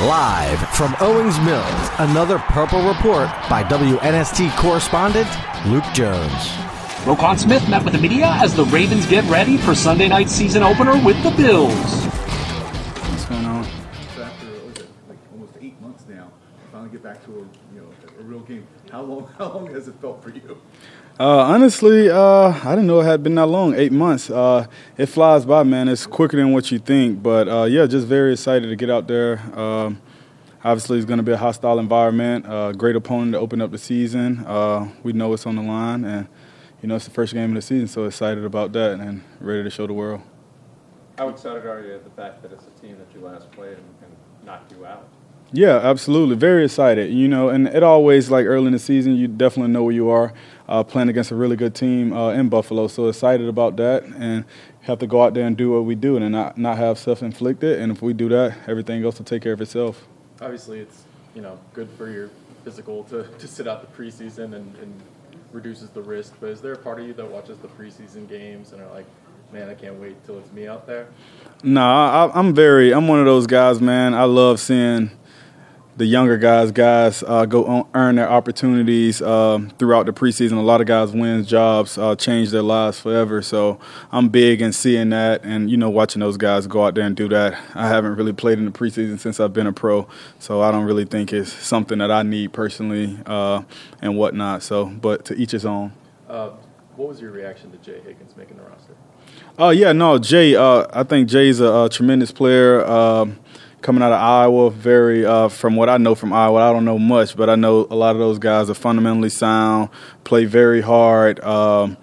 Live from Owings Mills, another Purple Report by WNST correspondent Luke Jones. Roquan Smith met with the media as the Ravens get ready for Sunday night's season opener with the Bills. What's going on? After almost 8 months now, finally get back to a real game. How long has it felt for you? Honestly, I didn't know it had been that long, 8 months. It flies by, man. It's quicker than what you think. But, just very excited to get out there. Obviously, it's going to be a hostile environment, great opponent to open up the season. We know it's on the line, and, it's the first game of the season, so excited about that and ready to show the world. How excited are you at the fact that it's a team that you last played and knocked you out? Yeah, absolutely. Very excited. And it always, like early in the season, you definitely know where you are playing against a really good team in Buffalo. So excited about that and have to go out there and do what we do and not have self-inflicted. And if we do that, everything else will take care of itself. Obviously, it's, good for your physical to sit out the preseason and reduces the risk. But is there a part of you that watches the preseason games and are like, man, I can't wait till it's me out there? No, I'm one of those guys, man. I love seeing the younger guys go on, earn their opportunities throughout the preseason. A lot of guys win jobs, change their lives forever. So I'm big in seeing that and, watching those guys go out there and do that. I haven't really played in the preseason since I've been a pro, so I don't really think it's something that I need personally and whatnot. So, but to each his own. What was your reaction to Jay Higgins making the roster? Jay, I think Jay's a tremendous player. Coming out of Iowa, from what I know from Iowa, I don't know much, but I know a lot of those guys are fundamentally sound, play very hard, and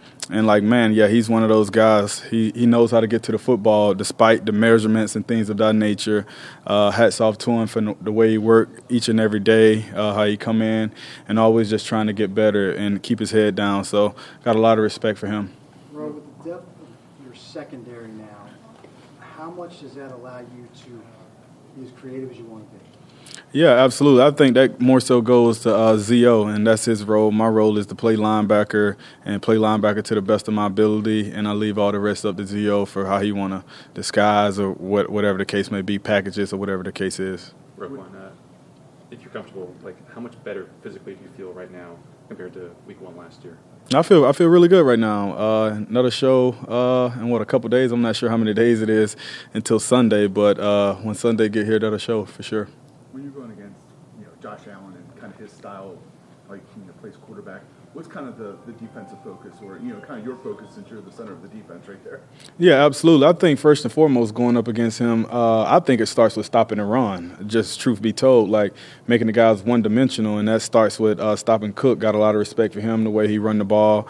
he's one of those guys. He knows how to get to the football despite the measurements and things of that nature. Hats off to him for the way he worked each and every day, how he come in, and always just trying to get better and keep his head down. So got a lot of respect for him. Ro, with the depth of your secondary now, how much does that allow you to be as creative as you want to be? Yeah, absolutely. I think that more so goes to Zo, and that's his role. My role is to play linebacker and play linebacker to the best of my ability, and I leave all the rest up to Zo for how he want to disguise or whatever the case may be, packages or whatever the case is. Roquan, if you're comfortable, how much better physically do you feel right now compared to week 1 last year? I feel really good right now. Another show in a couple days. I'm not sure how many days it is until Sunday, but when Sunday get here, that'll show for sure. When you're going against Josh Allen and kind of his style, plays quarterback, what's kind of the defensive focus or kind of your focus since you're the center of the defense right there? Yeah, absolutely. I think first and foremost going up against him, I think it starts with stopping the run. Just truth be told, making the guys one-dimensional, and that starts with stopping Cook. Got a lot of respect for him, the way he run the ball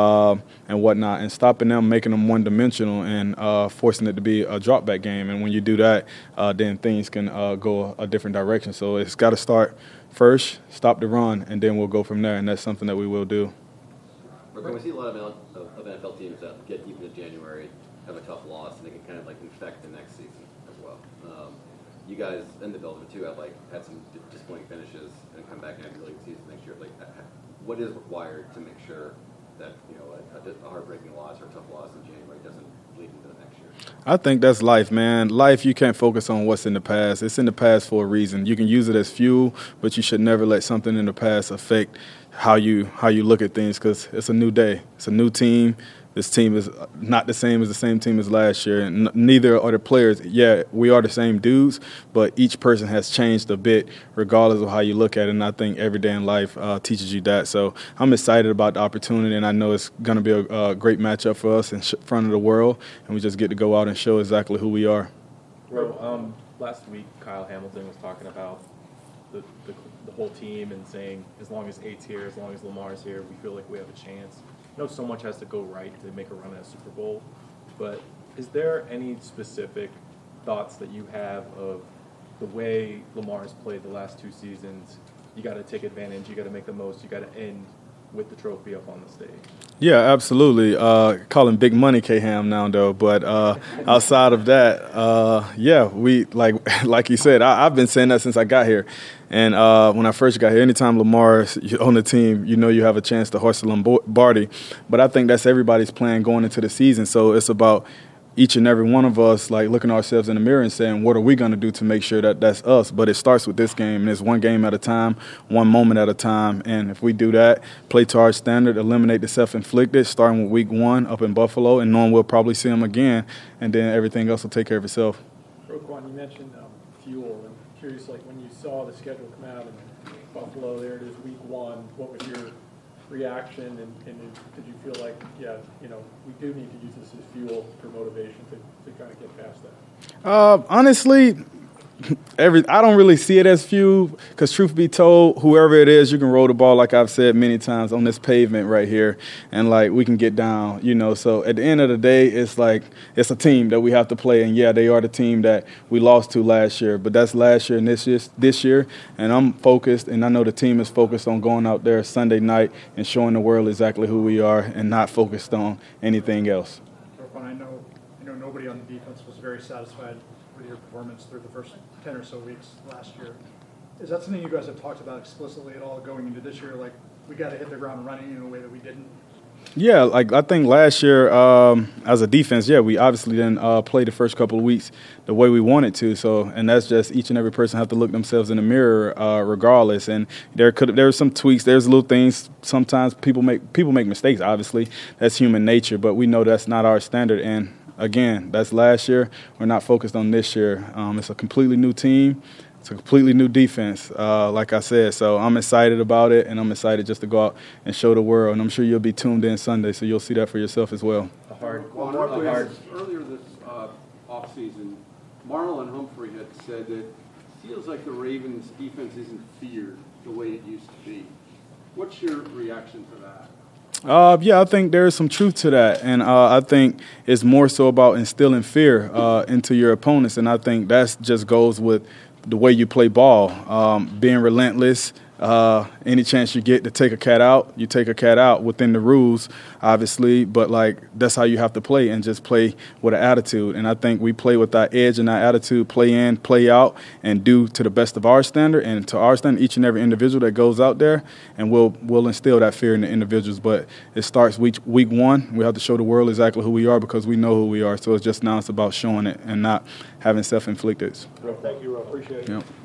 and whatnot, and stopping them, making them one-dimensional and forcing it to be a drop-back game. And when you do that, then things can go a different direction. So it's got to start first, stop the run, and then we'll go from there, and that's something that we will do. We see a lot of NFL teams that get deep into January, have a tough loss, and they can kind of infect the next season as well. You guys in the Bills too have had some disappointing finishes and come back and have a really good season next year. What is required to make sure that a heartbreaking loss or a tough loss in January doesn't bleed into the next year? I think that's life, man. Life, you can't focus on what's in the past. It's in the past for a reason. You can use it as fuel, but you should never let something in the past affect how you look at things, because it's a new day. It's a new team. This team is not the same team as last year, and neither are the players. Yeah, we are the same dudes, but each person has changed a bit regardless of how you look at it, and I think every day in life teaches you that. So I'm excited about the opportunity, and I know it's going to be a great matchup for us in front of the world, and we just get to go out and show exactly who we are. Ro, last week Kyle Hamilton was talking about the whole team and saying as long as Ate's here, as long as Lamar's here, we feel like we have a chance. I know so much has to go right to make a run at a Super Bowl, but is there any specific thoughts that you have of the way Lamar's played the last 2 seasons? You got to take advantage. You got to make the most. You got to end with the trophy up on the stage. Yeah, absolutely. Call him Big Money K-Ham now, though. But outside of that, we like you said, I've been saying that since I got here. And when I first got here, anytime Lamar's on the team, you have a chance to hoist the Lombardi. But I think that's everybody's plan going into the season. So it's about each and every one of us, like, looking ourselves in the mirror and saying, what are we going to do to make sure that that's us? But it starts with this game, and it's one game at a time, one moment at a time. And if we do that, play to our standard, eliminate the self-inflicted, starting with week 1 up in Buffalo, and knowing we'll probably see them again, and then everything else will take care of itself. Roquan, you mentioned fuel. I'm curious, like, when you saw the schedule come out in Buffalo, there it is, week 1, what was your reaction, and did you feel like, yeah, you know, we do need to use this as fuel for motivation to kind of get past that? Honestly, I don't really see it as fuel because, truth be told, whoever it is, you can roll the ball, like I've said many times, on this pavement right here, and, like, we can get down, you know. So at the end of the day, it's like it's a team that we have to play, and, yeah, they are the team that we lost to last year. But that's last year and this year, and I'm focused, and I know the team is focused on going out there Sunday night and showing the world exactly who we are and not focused on anything else. I know nobody on the defense was very satisfied with your performance through the first 10 or so weeks last year. Is that something you guys have talked about explicitly at all going into this year? Like, we got to hit the ground running in a way that we didn't? Yeah, like, I think last year as a defense, yeah, we obviously didn't play the first couple of weeks the way we wanted to. So, and that's just each and every person have to look themselves in the mirror regardless. And there were some tweaks. There's little things. Sometimes people make mistakes. Obviously, that's human nature. But we know that's not our standard. And again, that's last year. We're not focused on this year. It's a completely new team. It's a completely new defense, like I said. So I'm excited about it, and I'm excited just to go out and show the world. And I'm sure you'll be tuned in Sunday, so you'll see that for yourself as well. Earlier this offseason, Marlon Humphrey had said that it feels like the Ravens' defense isn't feared the way it used to be. What's your reaction to that? Yeah, I think there is some truth to that, and I think it's more so about instilling fear into your opponents, and I think that just goes with the way you play ball, being relentless. Any chance you get to take a cat out, you take a cat out within the rules, obviously. But, like, that's how you have to play, and just play with an attitude. And I think we play with that edge and that attitude, play in, play out, and do to the best of our standard and to our standard, each and every individual that goes out there. And we'll instill that fear in the individuals. But it starts week 1. We have to show the world exactly who we are because we know who we are. So it's just now it's about showing it and not having self-inflicted. Thank you, Rob. Appreciate it. Yep.